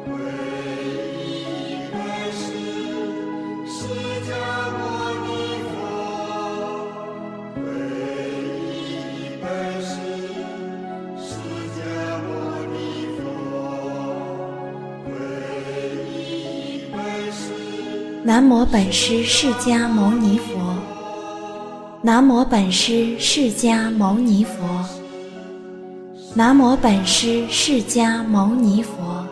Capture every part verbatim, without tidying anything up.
南无本师释迦牟尼佛。南无本师释迦牟尼佛。南无本师释迦牟尼佛。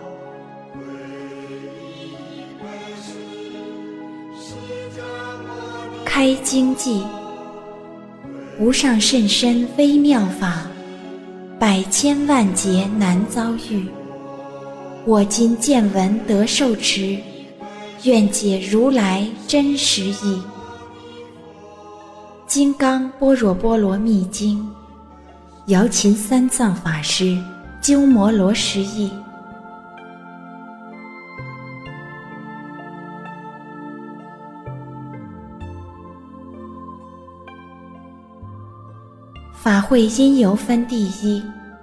开经偈：无上甚深微妙法，百千万劫难遭遇。我今见闻得受持，愿解如来真实义。金刚般若波罗蜜经，姚秦三藏法师鸠摩罗什译。法会因由分第一。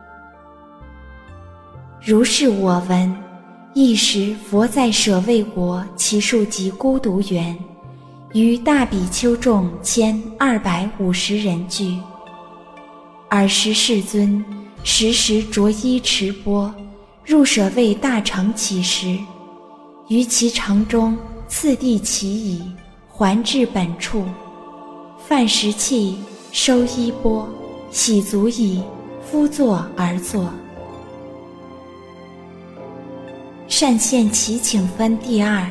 如是我闻，一时佛在舍卫国祇树及孤独园，于大比丘众千二百五十人聚。尔时世尊时时着衣持钵，入舍卫大城乞食，于其城中次第其已，还至本处，饭食讫，收衣钵，洗足已，敷座而坐。善现祈请分第二。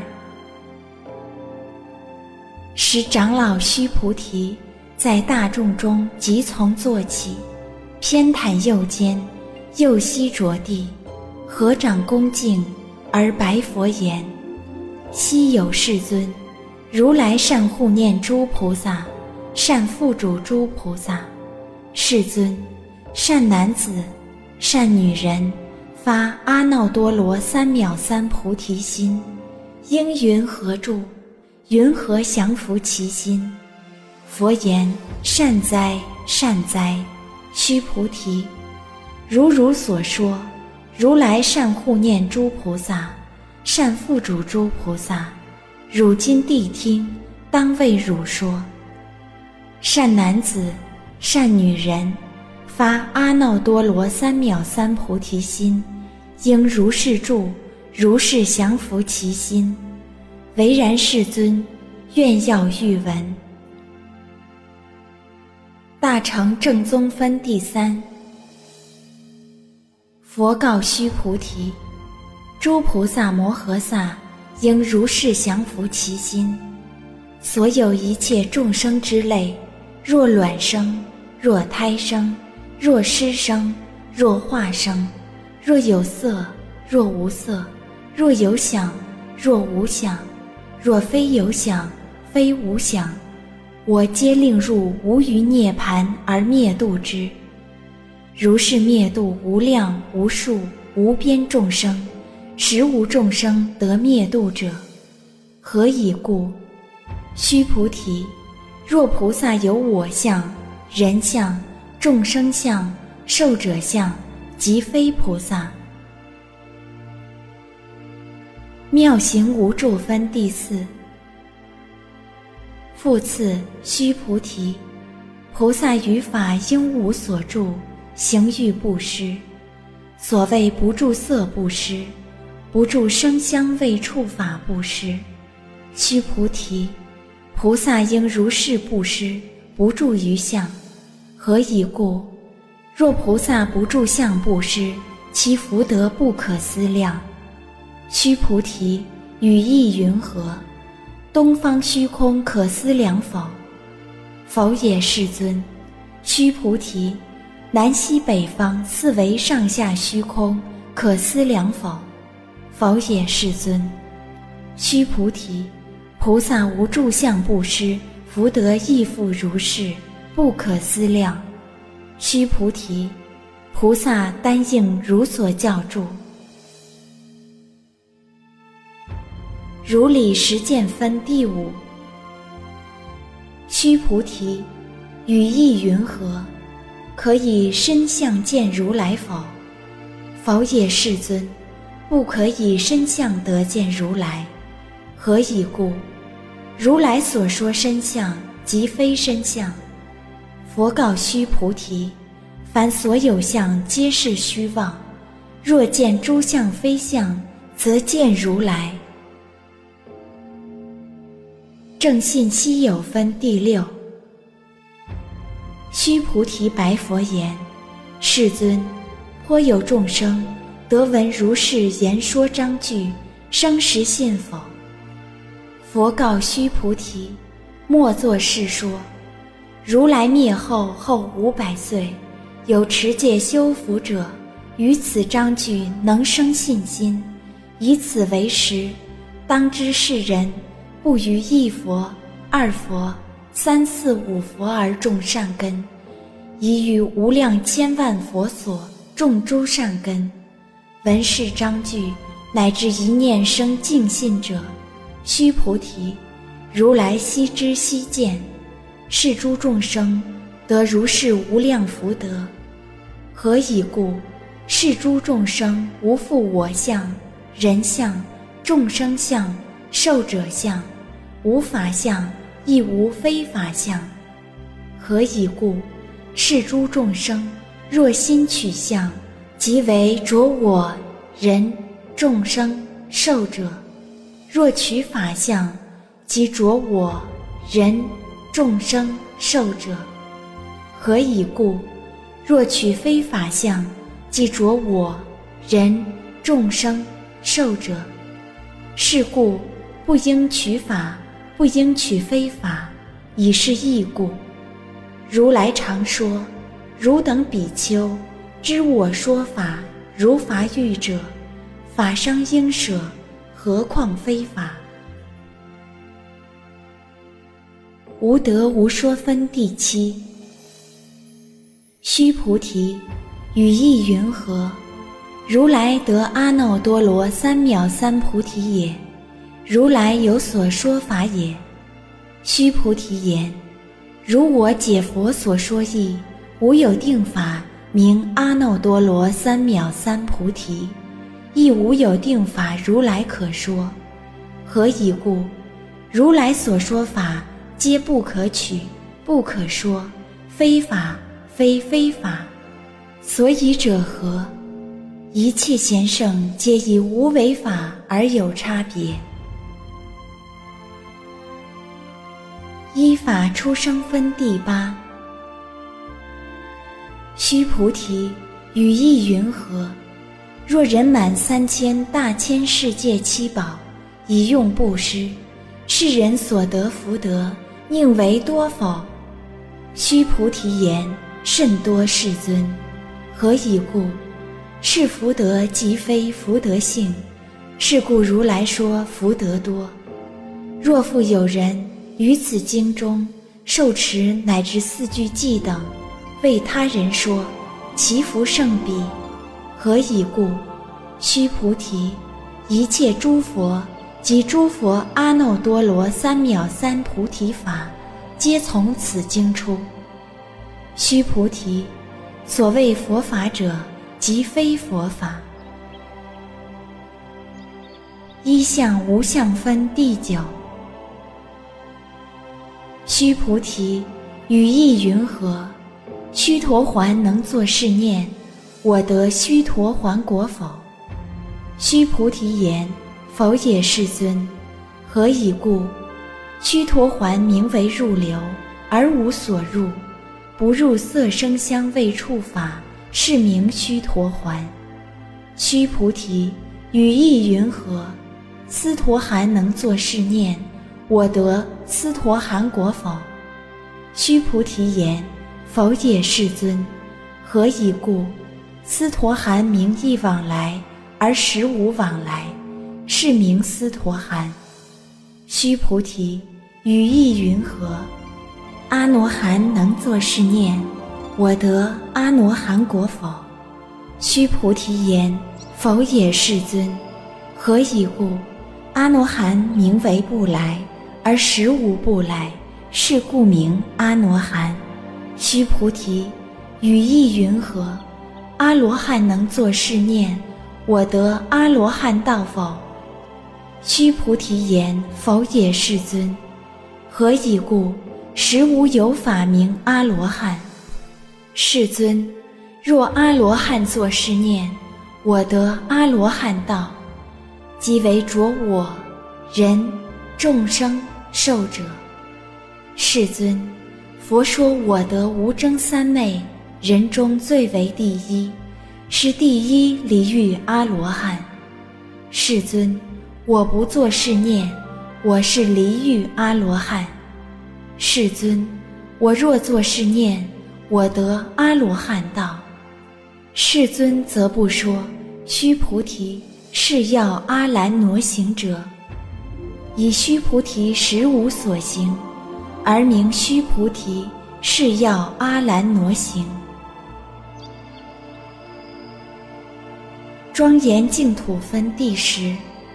时长老须菩提在大众中即从坐起，偏袒右肩，右膝着地，合掌恭敬，而白佛言：昔有世尊，如来善护念诸菩萨，善付嘱诸菩萨。世尊，善男子，善女人，发阿耨多罗三藐三菩提心，应云何住？云何降伏其心？佛言：善哉，善哉！须菩提，如汝所说，如来善护念诸菩萨，善付嘱诸菩萨。汝今谛听，当为汝说。善男子，善女人，发阿耨多罗三藐三菩提心，应如是住，如是降伏其心。唯然世尊，愿要欲闻。大乘正宗分第三。佛告须菩提：诸菩萨摩诃萨应如是降伏其心。所有一切众生之类，若卵生，若胎生，若湿生，若化生，若有色，若无色，若有想，若无想，若非有想，非无想，我皆令入无余涅盘而灭度之。如是灭度无量无数无边众生，实无众生得灭度者。何以故？须菩提，若菩萨有我相、人相、众生相、寿者相，即非菩萨。妙行无住分第四。复次，须菩提，菩萨于法应无所住，行欲布施。所谓不住色布施，不住声香味触法布施。须菩提，菩萨应如是布施，不住于相。何以故？若菩萨不住相布施，其福德不可思量。须菩提，语意云何？东方虚空可思量否？否也，世尊。须菩提，南西北方四维上下虚空可思量否？否也，世尊。须菩提，菩萨无住相布施，福德亦复如是，不可思量。须菩提，菩萨单应如所教住。如理实践分第五。须菩提，语意云何？可以身相见如来否？否也，世尊。 不可以身相得见如来。何以故？如来所说身相，即非身相。佛告须菩提：凡所有相，皆是虚妄。若见诸相非相，则见如来。正信稀有分第六。须菩提白佛言：世尊，颇有众生得闻如是言说章句，生实信否？佛告须菩提：莫作是说。如来灭后后五百岁，有持戒修福者，于此章句能生信心，以此为实。当知世人不于一佛、二佛、三四五佛而种善根，已于无量千万佛所种诸善根。闻是章句，乃至一念生净信者，须菩提，如来悉知悉见，是诸众生得如是无量福德。何以故？是诸众生无复我相、人相、众生相、寿者相，无法相，亦无非法相。何以故？是诸众生若心取相，即为着我、人、众生、寿者；若取法相，即着我、人、众生、寿者。何以故？若取非法相，即着我、人、众生、寿者。是故不应取法，不应取非法，以是义故。如来常说：汝等比丘，知我说法，如法喻者，法商应舍，何况非法？无得无说分第七。须菩提，语意云何？如来得阿耨多罗三藐三菩提也。如来有所说法也。须菩提言：如我解佛所说义，无有定法名阿耨多罗三藐三菩提，亦无有定法如来可说。何以故？如来所说法，皆不可取，不可说，非法，非非法。所以者何？一切贤圣皆以无为法而有差别。依法出生分第八。须菩提，语意云何？若人满三千大千世界七宝，以用布施，是人所得福德，宁为多否？须菩提言：甚多，世尊。何以故？是福德即非福德性，是故如来说福德多。若复有人于此经中受持乃至四句偈等，为他人说，其福胜彼。何以故？须菩提，一切诸佛及诸佛阿耨多罗三藐三菩提法，皆从此经出。须菩提，所谓佛法者，即非佛法。一相无相分第九。须菩提，语意云何？须陀洹能作是念：我得须陀洹果否？须菩提言：否也，世尊。何以故？须陀洹名为入流，而无所入，不入色声香味触法，是名须陀洹。须菩提，语意云何？斯陀含能作是念：我得斯陀含果否？须菩提言：否也，世尊。何以故？斯陀含名亦往来，而实无往来，是名斯陀含。须菩提，语意云何？阿罗汉能作是念：我得阿罗汉果否？须菩提言：否也，世尊。何以故？阿罗汉名为不来，而实无不来，是故名阿罗汉。须菩提，语意云何？阿罗汉能作是念： 我得阿罗汉道否？须菩提言：否也，世尊。何以故？实无有法名阿罗汉。世尊，若阿罗汉作是念，我得阿罗汉道，即为着我、人、众生、寿者。世尊，佛说我得无争三昧，人中最为第一，是第一离欲阿罗汉。世尊，我不作是念，我是离欲阿罗汉。世尊，我若作是念，我得阿罗汉道。世尊则不说，须菩提，是要阿兰挪行者。以须菩提实无所行，而名须菩提，是要阿兰挪行。庄严净土分第十。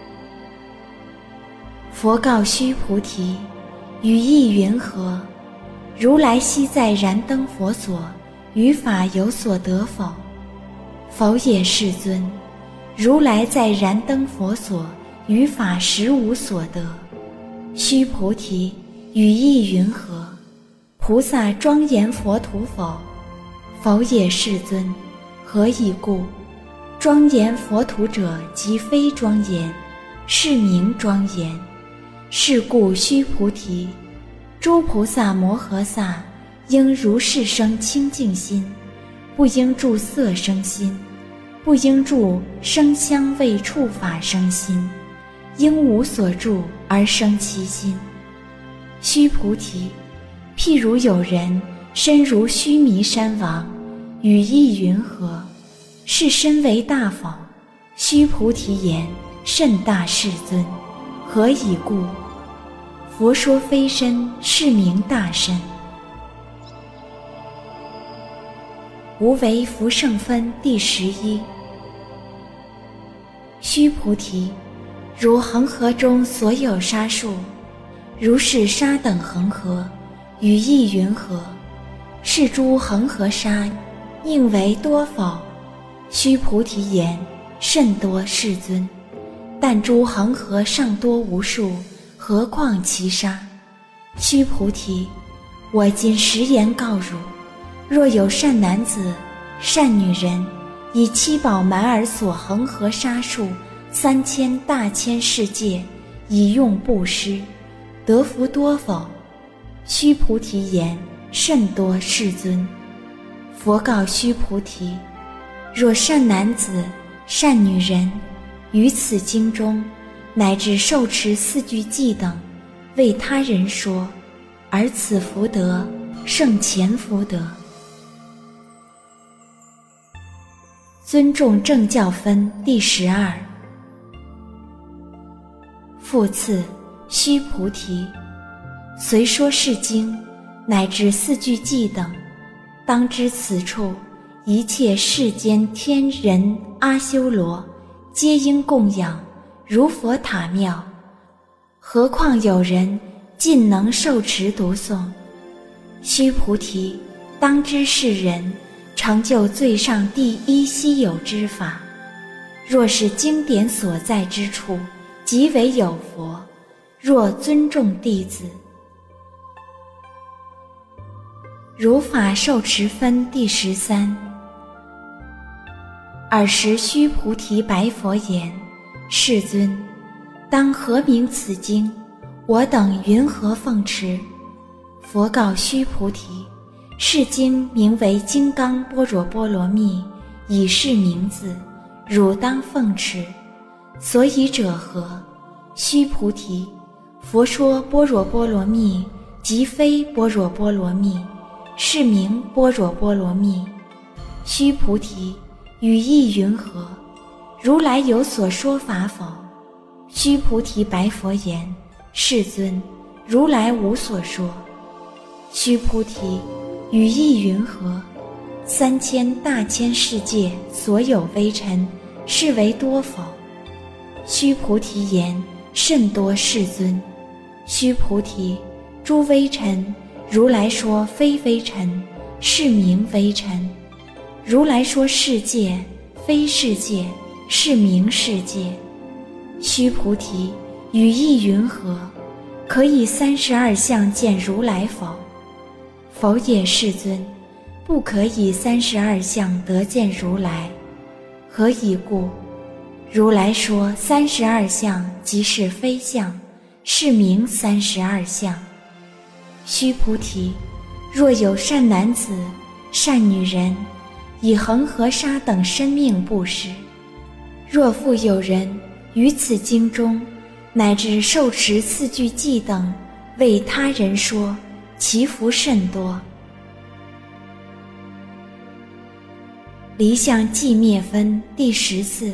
佛告须菩提：语意云何？如来昔在燃灯佛所，于法有所得否？否也，世尊。如来在燃灯佛所，于法实无所得。须菩提，语意云何？菩萨庄严佛土否？否也，世尊。何以故？庄严佛土者，即非庄严，是名庄严。是故须菩提，诸菩萨摩诃萨应如是生清净心，不应住色生心，不应住声香味触法生心，应无所住而生其心。须菩提，譬如有人身如须弥山王，语意云何？是身为大否？须菩提言：甚大，世尊。何以故？佛说非身，是名大身。无为福圣分第十一。须菩提，如恒河中所有沙数，如是沙等恒河，语意云何？是诸恒河沙，应为多否？须菩提言：甚多，世尊。但诸恒河尚多无数，何况其沙？须菩提，我今实言告汝：若有善男子、善女人，以七宝满尔所恒河沙数三千大千世界，以用布施，得福多否？须菩提言：甚多，世尊。佛告须菩提：若善男子、善女人，于此经中，乃至受持四句偈等，为他人说，而此福德胜前福德。尊重正教分第十二。复次，须菩提，虽说是经，乃至四句偈等，当知此处一切世间天人阿修罗，皆应供养，如佛塔庙。何况有人尽能受持读诵？须菩提，当知是人成就最上第一稀有之法。若是经典所在之处，即为有佛。若尊重弟子。如法受持分第十三。尔时须菩提白佛言：世尊，当何名此经？我等云何奉持？佛告须菩提：是经名为金刚般若波罗蜜，以是名字，汝当奉持。所以者何？须菩提，佛说般若波罗蜜，即非般若波罗蜜，是名般若波罗蜜。须菩提，语意云何？如来有所说法否？须菩提白佛言：世尊，如来无所说。须菩提，语意云何？三千大千世界所有微尘，是为多否？须菩提言：甚多，世尊。须菩提，诸微尘，如来说非微尘，是名微尘。如来说世界，非世界， 是名世界。须菩提，语意云何？可以三十二相见如来否？否也，世尊，不可以三十二相得见如来。何以故？如来说三十二相即是非相，是名三十二相。须菩提，若有善男子、善女人，以恒河沙等生命布施，若复有人于此经中乃至受持四句偈等为他人说，其福甚多。离相寂灭分第十四。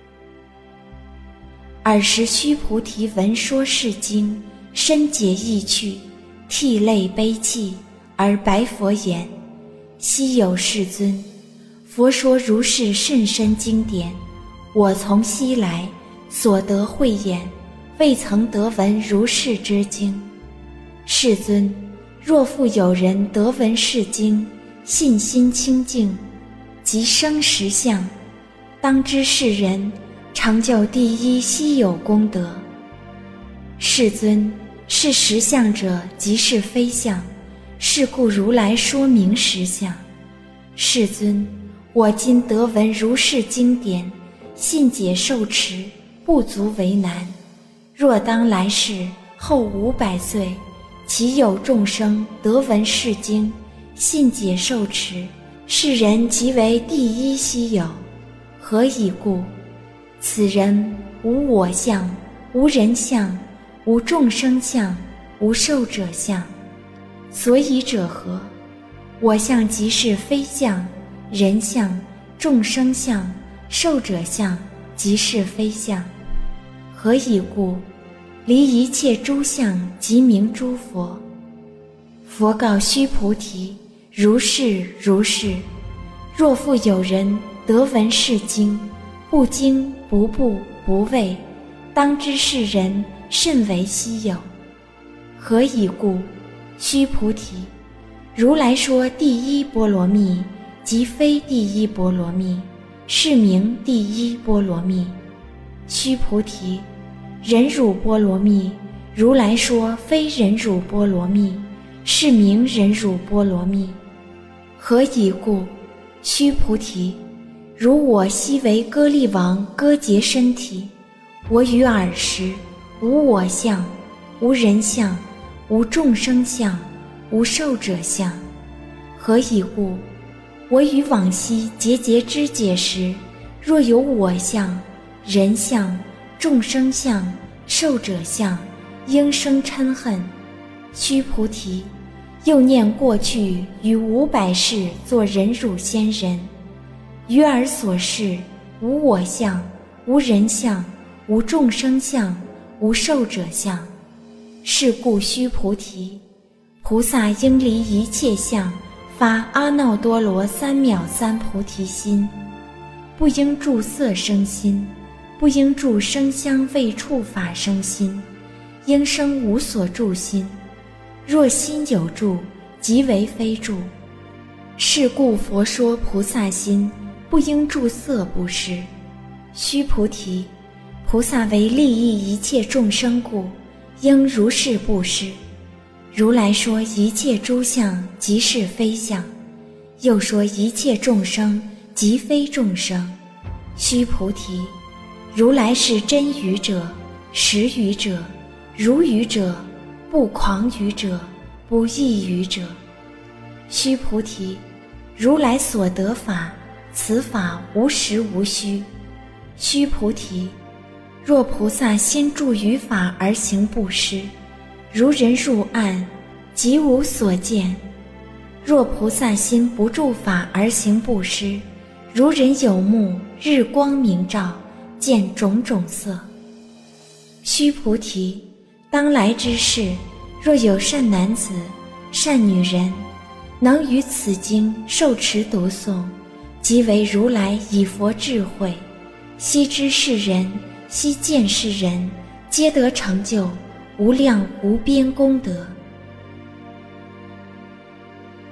尔时须菩提闻说是经，深解意趣，涕泪悲泣，而白佛言：昔有世尊，佛说如是甚深经典，我从昔来所得慧眼，未曾得闻如是之经。世尊，若复有人得闻是经，信心清净，即生实相，当知是人成就第一稀有功德。世尊，是实相者即是非相，是故如来说明实相。世尊，我今得闻如是经典，信解受持，不足为难。若当来世后五百岁，其有众生得闻是经，信解受持，是人即为第一稀有。何以故？此人无我相，无人相，无众生相，无寿者相。所以者何？我相即是非相，人相、众生相、寿者相即是非相。何以故？离一切诸相，即名诸佛。佛告须菩提：如是如是。若复有人得闻是经，不惊不怖不畏，当知是人甚为稀有。何以故？须菩提，如来说第一波罗蜜，即非第一波罗蜜，是名第一波罗蜜。须菩提，忍辱波罗蜜，如来说非忍辱波罗蜜，是名忍辱波罗蜜。何以故？须菩提，如我昔为歌利王割截身体，我于尔时无我相，无人相，无众生相，无寿者相。何以故？我于往昔节节肢解时，若有我相、人相、众生相、寿者相，应生嗔恨。须菩提，又念过去于五百世作忍辱仙人，于尔所示无我相，无人相，无众生相，无寿者相。是故须菩提，菩萨应离一切相，发阿耨多罗三藐三菩提心，不应住色生心，不应住声香味触法生心，应生无所住心。若心有住，即为非住。是故佛说菩萨心，不应住色布施。须菩提，菩萨为利益一切众生故，应如是布施。如来说一切诸相即是非相，又说一切众生即非众生。须菩提，如来是真语者、实语者、如语者、不诳语者、不异语者。须菩提，如来所得法，此法无实无虚。须菩提，若菩萨心住于法而行布施，如人入暗，即无所见；若菩萨心不住法而行布施，如人有目，日光明照，见种种色。须菩提，当来之世，若有善男子、善女人，能于此经受持读诵，即为如来以佛智慧，悉知是人，悉见是人，皆得成就无量无边功德。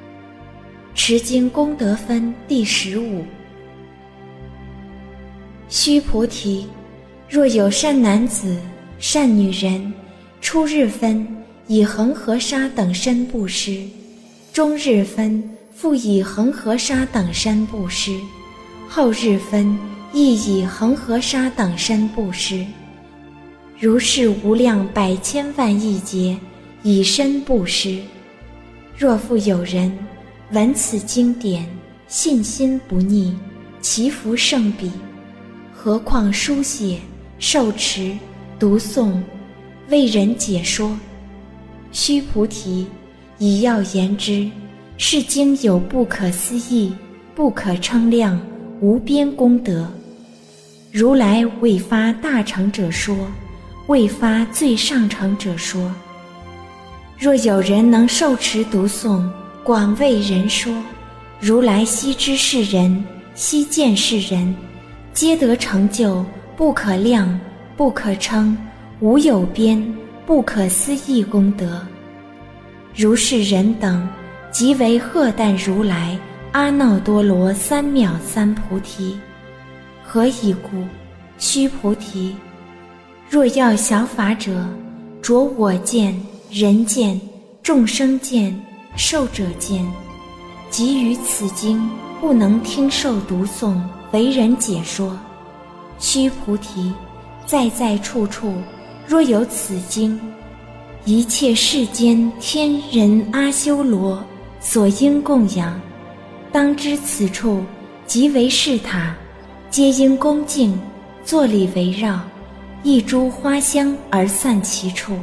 持经功德分第十五。 须菩提，若有善男子、善女人，初日分以恒河沙等身布施，中日分复以恒河沙等身布施，后日分亦以恒河沙等身布施，如是无量百千万亿劫，以身布施。若复有人闻此经典，信心不逆，其福胜彼。何况书写、受持、读诵、为人解说。须菩提，以要言之，是经有不可思议、不可称量、无边功德。如来未发大乘者说，未发最上乘者说。若有人能受持读诵，广为人说，如来悉知是人，悉见是人，皆得成就不可量、不可称、无有边、不可思议功德。如是人等，即为荷担如来阿耨多罗三藐三菩提。何以故？须菩提，若要小法者，着我见、人见、众生见、寿者见，即于此经不能听受读诵，为人解说。须菩提，在在处处若有此经，一切世间天人阿修罗所应供养，当知此处即为是塔，皆应恭敬，坐礼围绕，一株花香而散其处。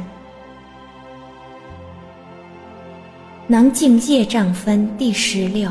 能净业障分第十六。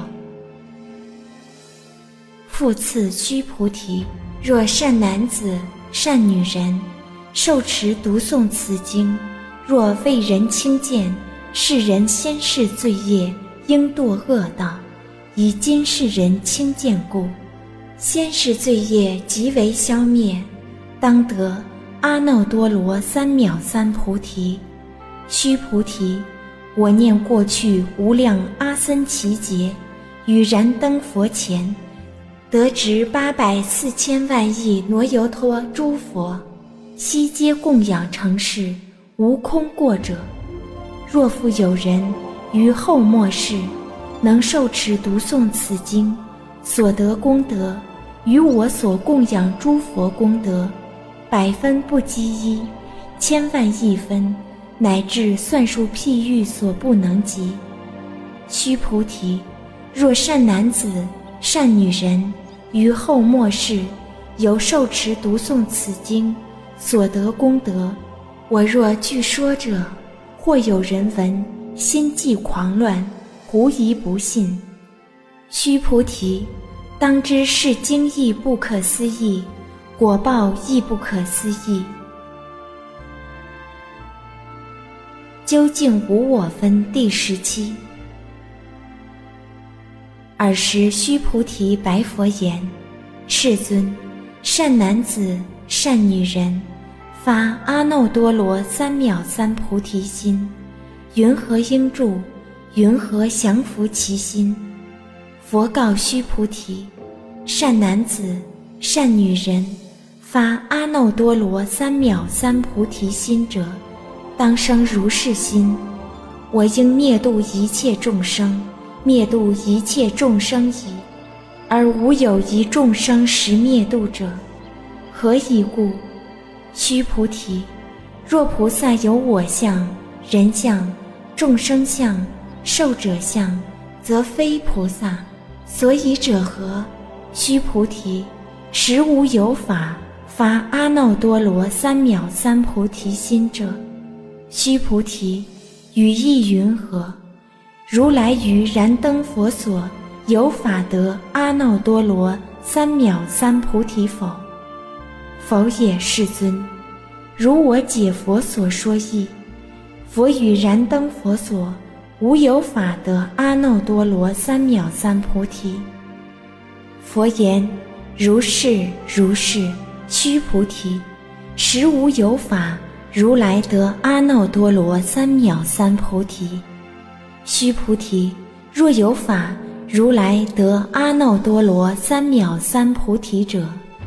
复次须菩提，若善男子、善女人，受持读诵此经，若为人轻贱，是人先世罪业，应堕恶道，以今世人轻贱故，先世罪业即为消灭，当得阿耨多罗三藐三菩提。须菩提，我念过去无量阿僧祇劫，于燃灯佛前，得值八百四千万亿罗由托诸佛，悉皆供养成事，无空过者。若复有人于后末世，能受持读诵此经，所得功德，于我所供养诸佛功德，百分不积一，千万亿分，乃至算数譬喻所不能及。须菩提，若善男子、善女人，于后末世有受持读诵此经，所得功德，我若据说者，或有人闻，心悸狂乱，狐疑不信。须菩提，当知是经义不可思议，果报亦不可思议。究竟无我分第十七。尔时须菩提白佛言：世尊，善男子、善女人，发阿耨多罗三藐三菩提心，云何应住？云何降伏其心？佛告须菩提：善男子、善女人，发阿耨多罗三藐三菩提心者，当生如是心：我应灭度一切众生，灭度一切众生矣，而无有一众生实灭度者。何以故？须菩提，若菩萨有我相、人相、众生相、寿者相，则非菩萨。所以者何？须菩提，实无有法发阿耨多罗三藐三菩提心者。须菩提，语意云何？如来于燃灯佛所有法得阿耨多罗三藐三菩提否？否也，世尊。如我解佛所说义，佛与燃灯佛所无有法得阿耨多罗三藐三菩提。佛言：如是如是，须菩提，实无有法如来得阿耨多罗三藐三菩提。须菩提，若有法如来得阿耨多罗三藐三菩提者，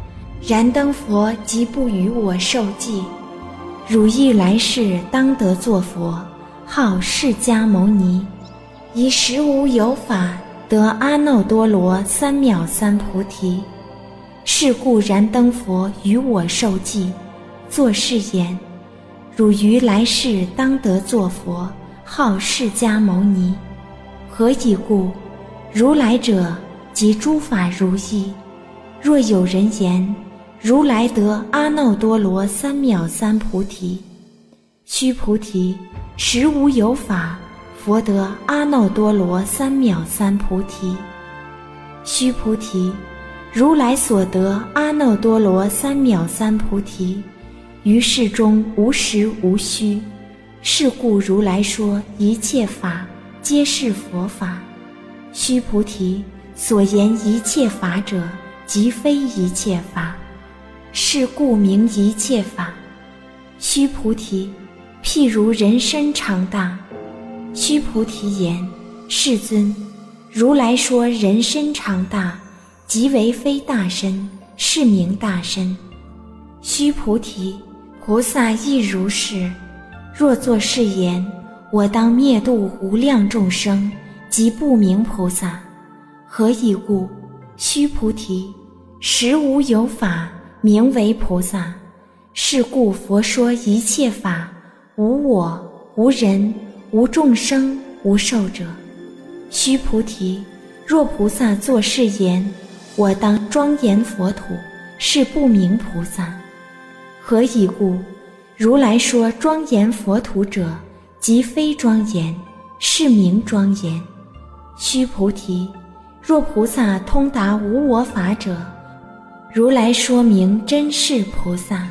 燃灯佛即不与我受记，汝亦来世当得作佛，号释迦牟尼，以实无有法得阿耨多罗三藐三菩提。是故燃灯佛与我受记，作是言：汝于来世当得作佛，号释迦牟尼。何以故？如来者，即诸法如一。若有人言，如来得阿耨多罗三藐三菩提，须菩提，实无有法，佛得阿耨多罗三藐三菩提。须菩提，如来所得阿耨多罗三藐三菩提，于世中无实无虚。是故如来说一切法皆是佛法。须菩提，所言一切法者，即非一切法，是故名一切法。须菩提，譬如人身长大。须菩提言：世尊，如来说人身长大，即为非大身，是名大身。须菩提，菩萨亦如是。若作是言，我当灭度无量众生，即不名菩萨。何以故？须菩提，实无有法名为菩萨。是故佛说一切法，无我，无人，无众生，无寿者。须菩提，若菩萨作是言，我当庄严佛土，是不名菩萨。何以故？如来说庄严佛土者，即非庄严，是名庄严。须菩提，若菩萨通达无我法者，如来说明真是菩萨。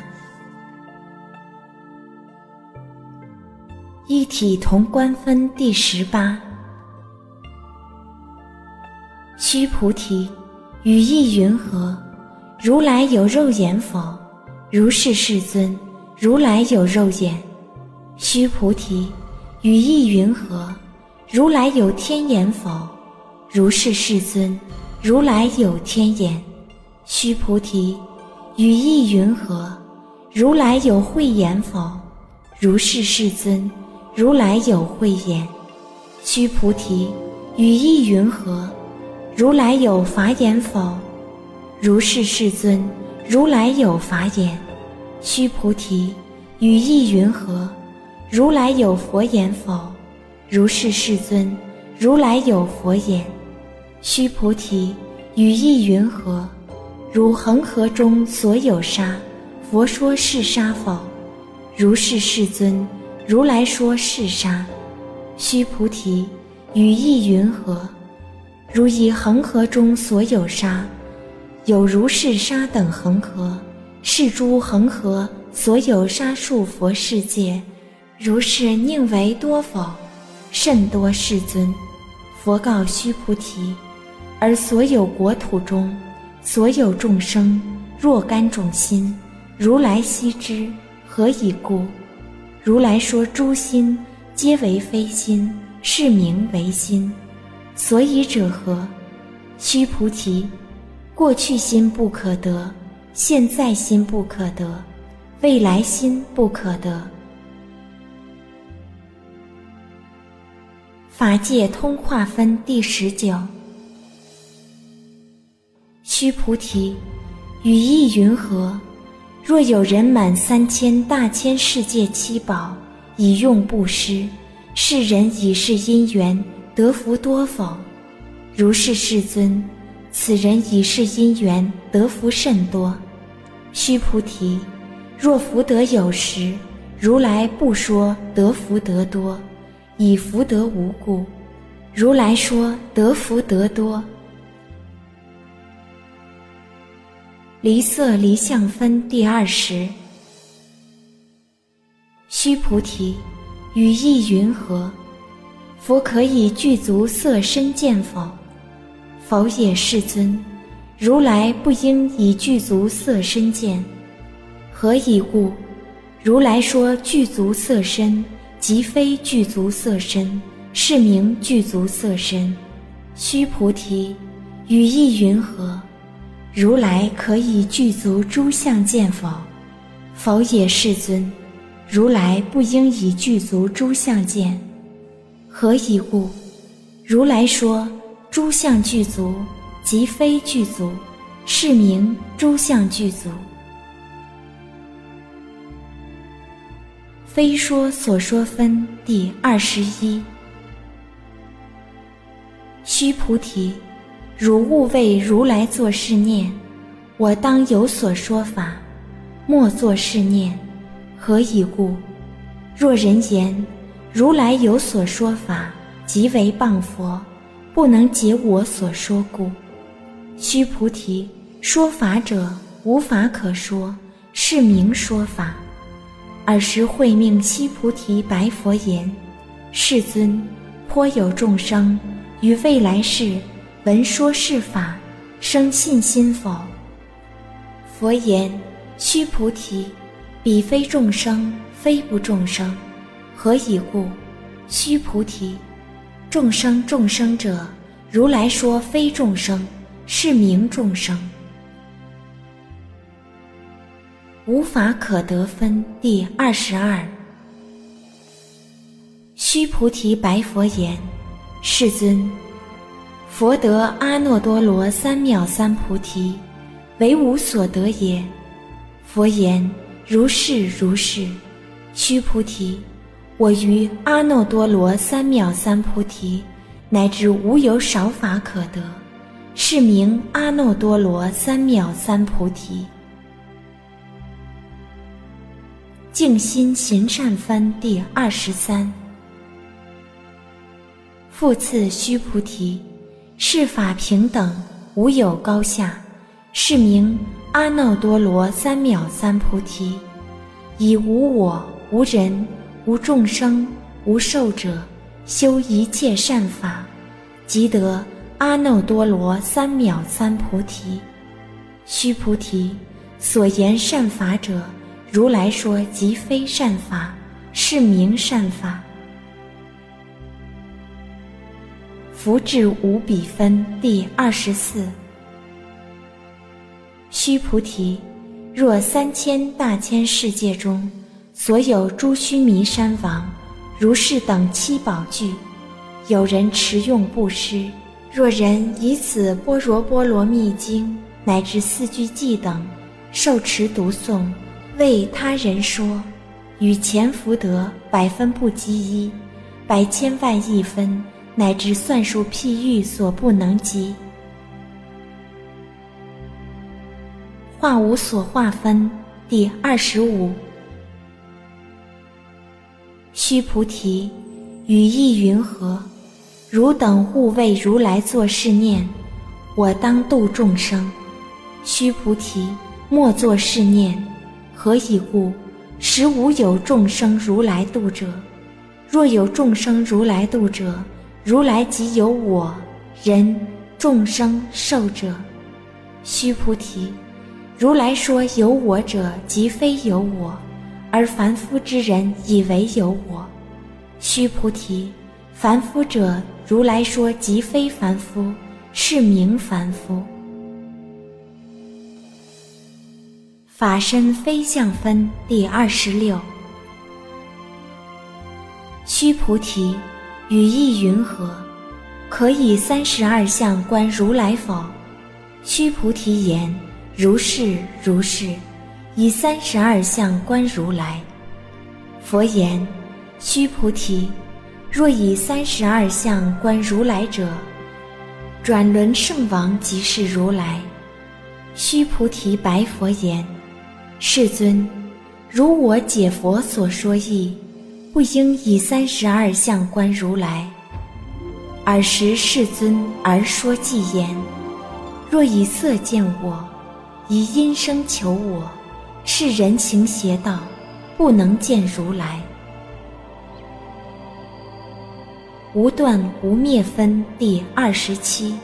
一体同观分第十八。须菩提，语意云何？如来有肉眼否？如是世尊，如来有肉眼。须菩提，语意云何？如来有天眼否？如是世尊，如来有天眼。须菩提，语意云何？如来有慧眼否？如是世尊，如来有慧眼。须菩提，语意云何？如来有法眼否？如是世尊，如来有法眼。须菩提，语意云何？如来有佛眼否？如是世尊，如来有佛眼。须菩提，语意云何？如恒河中所有沙，佛说是沙否？如是世尊，如来说是沙。须菩提，语意云何？如以恒河中所有沙，有如是沙等恒河，是诸恒河所有沙数佛世界，如是宁为多否？甚多，世尊。佛告须菩提，而所有国土中，所有众生若干种心，如来悉知。何以故？如来说诸心皆为非心，是名为心。所以者何？须菩提，过去心不可得，现在心不可得，未来心不可得。法界通化分第十九。须菩提，语意云何？若有人满三千大千世界七宝，以用布施，是人以是因缘得福多否？如是世尊，此人以是因缘得福甚多。须菩提，若福德有时，如来不说得福德多，以福德无故，如来说得福德多。离色离相分第二十。须菩提，语意云何？佛可以具足色身见否？否也，世尊。如来不应以具足色身见。何以故？如来说具足色身，即非具足色身，是名具足色身。须菩提，语意云何？ 如来可以具足诸相见否？否也，世尊。如来不应以具足诸相见。何以故？如来说诸相具足，即非具足，是名诸相具足。非说所说分第二十一。须菩提，汝勿为如来作是念：我当有所说法，莫作是念。何以故？若人言如来有所说法，即为谤佛，不能解我所说故。须菩提，说法者无法可说，是名说法。尔时会命须菩提白佛言：世尊，颇有众生于未来世闻说是法，生信心否？佛言：须菩提，彼非众生，非不众生。何以故？须菩提，众生众生者，如来说非众生，是名众生。无法可得分第二十二。须菩提白佛言：世尊，佛得阿耨多罗三藐三菩提，唯吾所得也。佛言：如是如是。须菩提，我于阿耨多罗三藐三菩提，乃至无有少法可得，是名阿耨多罗三藐三菩提。净心行善分第二十三。复次须菩提，是法平等，无有高下，是名阿耨多罗三藐三菩提。以无我、无人、无众生、无寿者，修一切善法，即得阿耨多罗三藐三菩提。须菩提，所言善法者，如来说即非善法，是名善法。福至无比分第二十四。须菩提，若三千大千世界中，所有诸须弥山王，如是等七宝具，有人持用布施，若人以此般若波罗蜜经乃至四句偈等受持读诵，为他人说，与前福德百分不及一，百千万亿分，乃至算数譬喻所不能及。化无所化分第二十五。须菩提，语意云何？汝等勿为如来作是念：我当度众生。须菩提，莫作是念。何以故？实无有众生如来度者。若有众生如来度者，如来即有我、人、众生、寿者。须菩提，如来说有我者，即非有我，而凡夫之人以为有我。须菩提，凡夫者，如来说即非凡夫，是名凡夫。法身非相分第二十六。须菩提，语意云何？可以三十二相观如来否？须菩提言：如是如是，以三十二相观如来。佛言：须菩提，若以三十二相观如来者，转轮圣王即是如来。须菩提白佛言：世尊，如我解佛所说义，不应以三十二相观如来。尔时世尊而说偈言：若以色见我，以音声求我，是人行邪道，不能见如来。无断无灭分第二十七。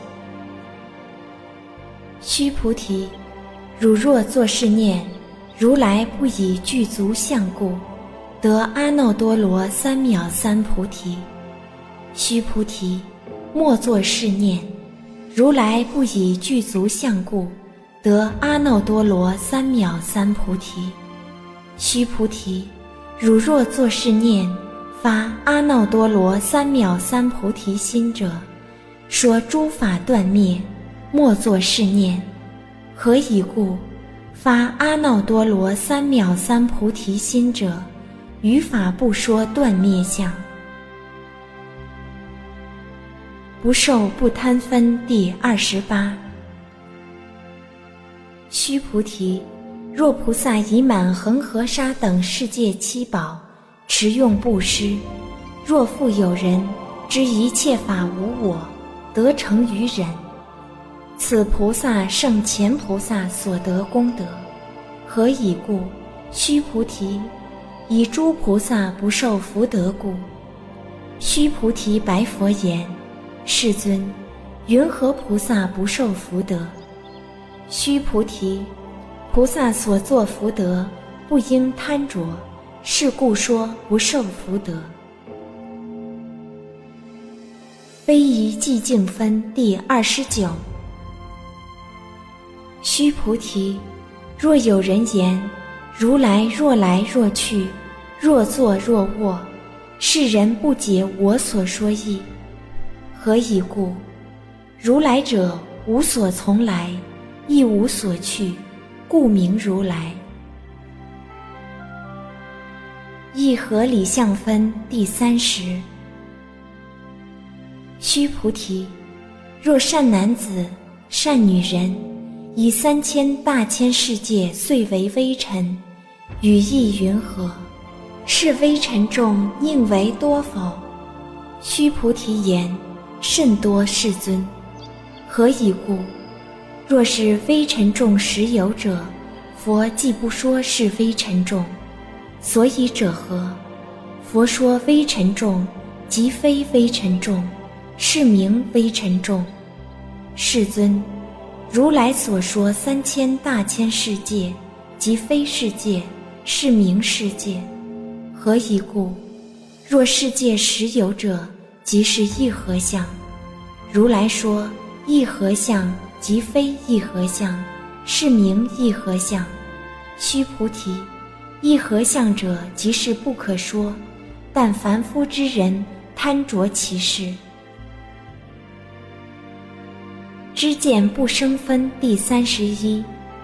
须菩提，汝若作是念：如来不以具足相故，得阿耨多罗三藐三菩提。须菩提，莫作是念：如来不以具足相故， 得阿耨多罗三藐三菩提。须菩提，汝若作是念，发阿耨多罗三藐三菩提心者，说诸法断灭，莫作是念。何以故？发阿耨多罗三藐三菩提心者，于法不说断灭相。不受不贪分第二十八。须菩提，若菩萨以满恒河沙等世界七宝，持用布施，若复有人知一切法无我，得成于忍，此菩萨胜前菩萨所得功德。何以故？须菩提，以诸菩萨不受福德故。须菩提白佛言：世尊，云何菩萨不受福德？须菩提，菩萨所作福德，不应贪着，是故说不受福德。非遗寂静分第二十九。须菩提，若有人言，如来若来若去，若坐若卧，是人不解我所说义。何以故？如来者，无所从来，亦无所去，故名如来。一合理相分第三十。须菩提，若善男子、善女人，以三千大千世界遂为微尘，语意云何？是微尘众宁为多否？须菩提言：甚多，世尊。何以故？若是微尘众实有者，佛既不说是微尘众，所以者何？佛说微尘众，即非微尘众，是名微尘众。世尊，如来所说三千大千世界，即非世界，是名世界。何以故？若世界实有者，即是一合相。如来说一合相，即非一合相，是名一合相。须菩提，一合相者，即是不可说，但凡夫之人贪着其事。知见不生分第三十一。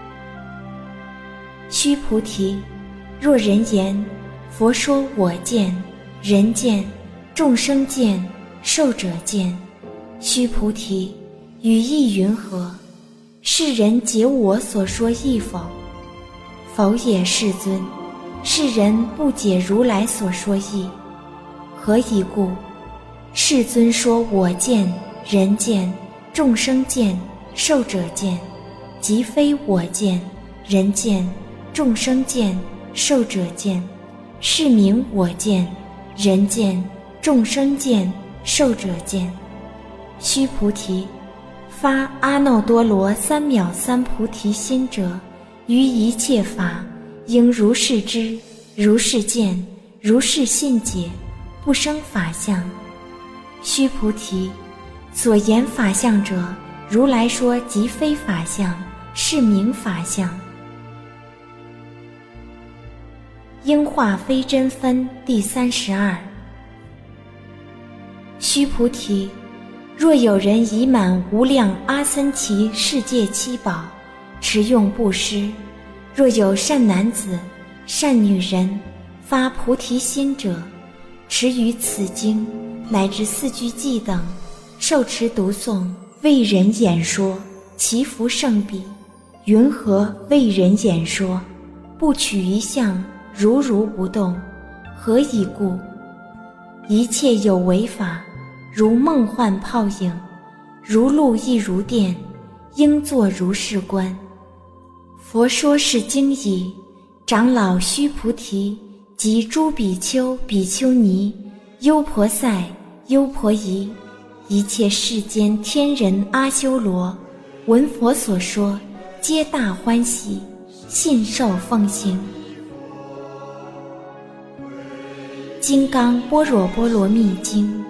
须菩提，若人言，佛说我见、人见、众生见、寿者见，须菩提，语意云何？是人解我所说义否？否也，世尊。是人不解如来所说义。何以故？世尊说我见、人见、众生见、寿者见，即非我见、人见、众生见、寿者见，是名我见、人见、众生见、寿者见。须菩提，发阿耨多罗三藐三菩提心者，于一切法应如是知，如是见，如是信解，不生法相。须菩提，所言法相者，如来说即非法相，是名法相。应化非真分第三十二。须菩提，若有人以满无量阿僧祇世界七宝，持用布施，若有善男子、善女人发菩提心者，持于此经乃至四句偈等，受持读诵，为人演说，其福胜彼。云何为人演说？不取一相，如如不动。何以故？一切有为法，如梦幻泡影，如露亦如电，应作如是观。佛说是经已，长老须菩提及诸比丘、比丘尼、优婆塞、优婆夷，一切世间天人阿修罗，闻佛所说，皆大欢喜，信受奉行。金刚般若波罗蜜经。